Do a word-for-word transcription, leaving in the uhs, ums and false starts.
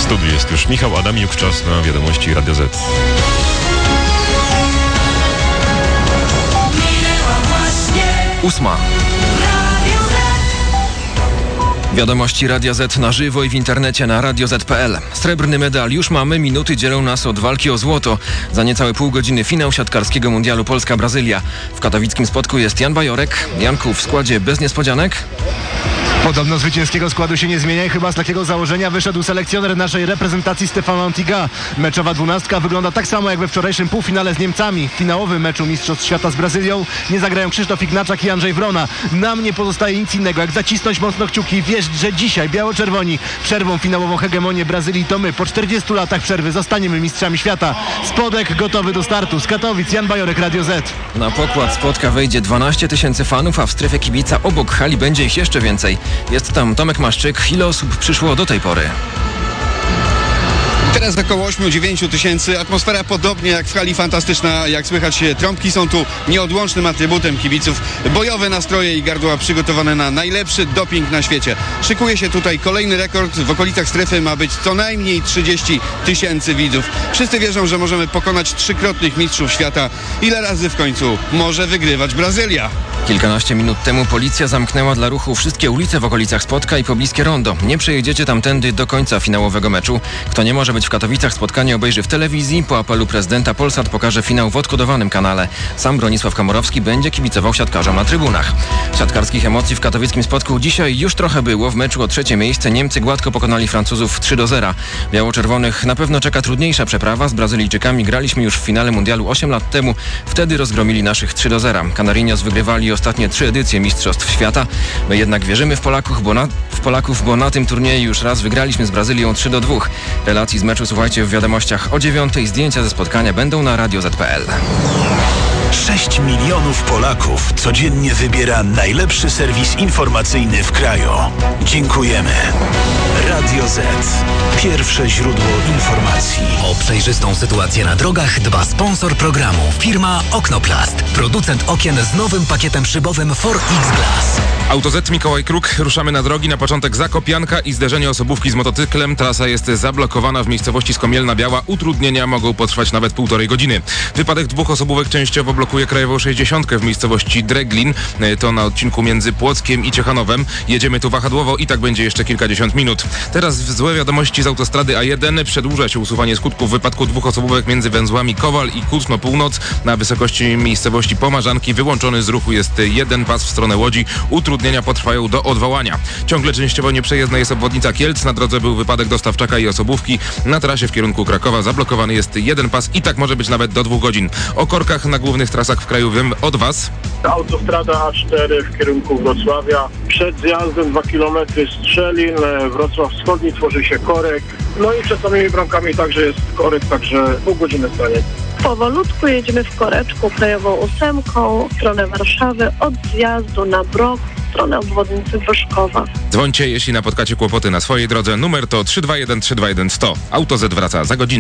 studiu jest już Michał Adamiuk, czas na wiadomości Radio Z. Ósma. Wiadomości Radia Z na żywo i w internecie na radio zet kropka pe el. Srebrny medal już mamy, minuty dzielą nas od walki o złoto. Za niecałe pół godziny finał siatkarskiego mundialu Polska-Brazylia. W katowickim spotku jest Jan Bajorek. Janku, w składzie bez niespodzianek? Podobno zwycięskiego składu się nie zmienia i chyba z takiego założenia wyszedł selekcjoner naszej reprezentacji Stefan Antiga. Meczowa dwunastka wygląda tak samo jak we wczorajszym półfinale z Niemcami. W finałowym meczu Mistrzostw Świata z Brazylią nie zagrają Krzysztof Ignaczak i Andrzej Wrona. Nam nie pozostaje nic innego jak zacisnąć mocno kciuki i wierzyć, że dzisiaj biało-czerwoni przerwą finałową hegemonię Brazylii. To my po czterdziestu latach przerwy zostaniemy mistrzami świata. Spodek gotowy do startu. Z Katowic Jan Bajorek, Radio Z. Na pokład spotka wejdzie dwanaście tysięcy fanów, a w strefie kibica obok hali będzie ich jeszcze więcej. Jest tam Tomek Maszczyk. Ile osób przyszło do tej pory? Teraz około osiem do dziewięciu tysięcy. Atmosfera podobnie jak w hali fantastyczna. Jak słychać, trąbki są tu nieodłącznym atrybutem kibiców. Bojowe nastroje i gardła przygotowane na najlepszy doping na świecie. Szykuje się tutaj kolejny rekord. W okolicach strefy ma być co najmniej trzydzieści tysięcy widzów. Wszyscy wierzą, że możemy pokonać trzykrotnych mistrzów świata. Ile razy w końcu może wygrywać Brazylia? Kilkanaście minut temu policja zamknęła dla ruchu wszystkie ulice w okolicach Spotka i pobliskie rondo. Nie przejedziecie tamtędy do końca finałowego meczu. Kto nie może być w Katowicach, spotkanie obejrzy w telewizji. Po apelu prezydenta Polsat pokaże finał w odkodowanym kanale. Sam Bronisław Komorowski będzie kibicował siatkarzom na trybunach. Siatkarskich emocji w katowickim Spotku dzisiaj już trochę było. W meczu o trzecie miejsce Niemcy gładko pokonali Francuzów trzy do zera. Biało-czerwonych na pewno czeka trudniejsza przeprawa. Z Brazylijczykami graliśmy już w finale mundialu osiem lat temu. Wtedy rozgromili naszych trzy do zera. Canarinos wygrywali ostatnie trzy edycje Mistrzostw Świata. My jednak wierzymy w Polaków, bo na, w Polaków, bo na tym turnieju już raz wygraliśmy z Brazylią trzy do dwóch. Relacji z meczu słuchajcie w wiadomościach o dziewiątej. Zdjęcia ze spotkania będą na radio zet kropka pe el. sześć milionów Polaków codziennie wybiera najlepszy serwis informacyjny w kraju. Dziękujemy. Radio Z. Pierwsze źródło informacji. O przejrzystą sytuację na drogach dba sponsor programu. Firma Oknoplast. Producent okien z nowym pakietem szybowym cztery X Glass. Auto Z, Mikołaj Kruk. Ruszamy na drogi. Na początek Zakopianka i zderzenie osobówki z motocyklem. Trasa jest zablokowana w miejscowości Skomielna Biała. Utrudnienia mogą potrwać nawet półtorej godziny. Wypadek dwóch osobówek częściowo blokuje krajową sześćdziesiątkę w miejscowości Dreglin. To na odcinku między Płockiem i Ciechanowem. Jedziemy tu wahadłowo i tak będzie jeszcze kilkadziesiąt minut. Teraz złe wiadomości z autostrady A jeden. Przedłuża się usuwanie skutków wypadku dwóch osobówek między węzłami Kowal i Kutno Północ. Na wysokości miejscowości Pomarzanki wyłączony z ruchu jest jeden pas w stronę Łodzi. Utrudnienia potrwają do odwołania. Ciągle częściowo nieprzejezdna jest obwodnica Kielc. Na drodze był wypadek dostawczaka i osobówki. Na trasie w kierunku Krakowa zablokowany jest jeden pas i tak może być nawet do dwóch godzin. O korkach na głównych trasach w kraju wiem od Was. Autostrada A cztery w kierunku Wrocławia. Przed zjazdem dwa kilometry Strzelin, Wrocław Wschodni tworzy się korek. No i przed samymi bramkami także jest korek, także pół godziny stanie. Powolutku jedziemy w koreczku krajową ósemką w stronę Warszawy od zjazdu na Brok w stronę obwodnicy Wyszkowa. Dzwońcie, jeśli napotkacie kłopoty na swojej drodze. Numer to trzy dwa jeden trzy dwa jeden sto. Auto Z wraca za godzinę.